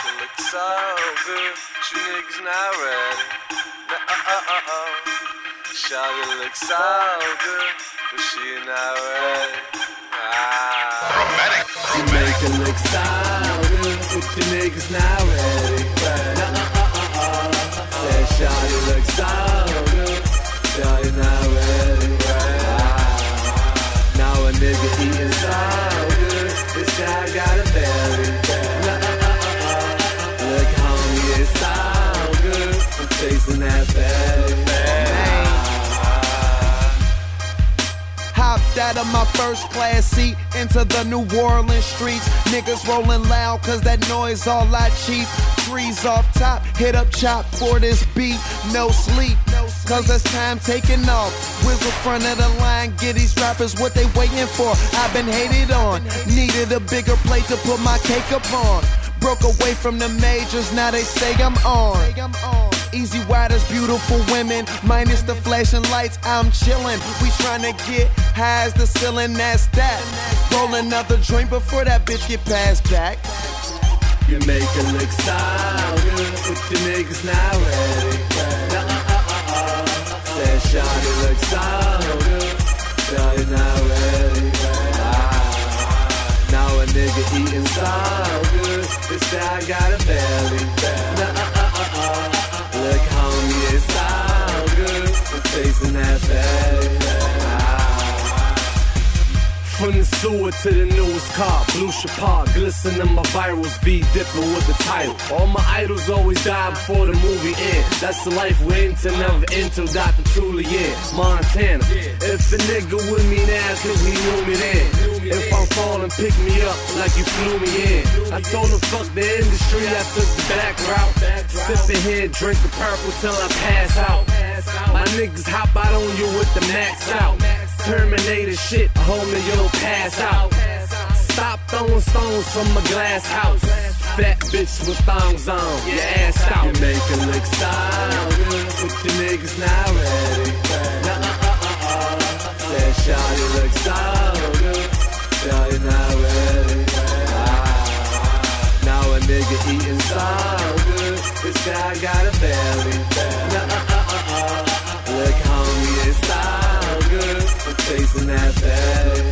it look so good, you niggas not ready. Shawty look so good, but she not ready. You make it look so good, but you niggas not ready. Said shawty look so good, shawty not ready. Now a nigga eating so good, this guy got a belly. Look homie, it's so good, I'm chasing that belly. Hopped out of my first class seat into the New Orleans streets. Niggas rolling loud cause that noise all I cheap. Trees off top, hit up chop for this beat. No sleep, cause it's time taking off. Whistle front of the line, get these rappers what they waiting for. I've been hated on, needed a bigger plate to put my cake up on. Broke away from the majors, now they say I'm on. Easy riders, beautiful women, minus the flashing lights, I'm chillin'. We tryna get high as the ceiling, that's that. Roll another joint before that bitch get passed back. You make it look so good, but the niggas not ready. Said shawty look so good, shawty not ready. Now a nigga eating so good, this guy got a belly. Look homie, it's so good, I'm chasing that belly. From the sewer to the newest car, blue Chapar, glistening my virals, V-dipping with the title. All my idols always die before the movie ends. That's the life we're into, never into, Dr. Truly in Montana. If a nigga with me now, cause he knew me then. If I'm falling, pick me up like you flew me in. I told him fuck the industry, I took the back route. Sipping here, drinking purple till I pass out. My niggas hop out on you with the max out. Terminator shit, homie, you'll pass out. Stop throwing stones from a glass house. Fat bitch with thongs on, your ass out. You make it look so good, but your niggas not ready. Said shawty look so good, shawty not ready. Now a nigga eating so good, this guy got a belly. Look homie, it's so good, I'm chasing that belly.